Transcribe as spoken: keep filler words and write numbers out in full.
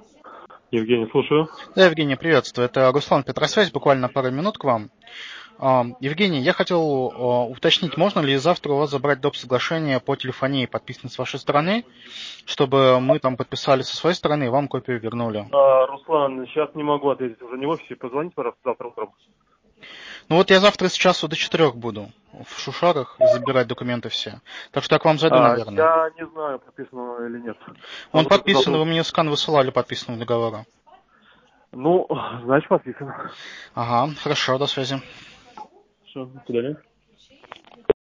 Евгений, слушаю. Да, Евгений, приветствую. Это Руслан, Петросвязь. Буквально пару минут к вам. Евгений, я хотел уточнить, можно ли завтра у вас забрать доп. Соглашение по телефонии, подписанное с вашей стороны, чтобы мы там подписали со своей стороны и вам копию вернули? А, Руслан, сейчас не могу ответить, уже не в офисе. Позвоните, пожалуйста, завтра утром. Ну вот я завтра с часу до четырех буду в Шушарах забирать документы все. Так что я к вам зайду, А, наверное. я не знаю, подписано или нет. Он Могу только подписан, завтра. вы мне скан высылали подписанного договора. Ну, значит, подписано. Ага, хорошо, до связи. Все, до свидания.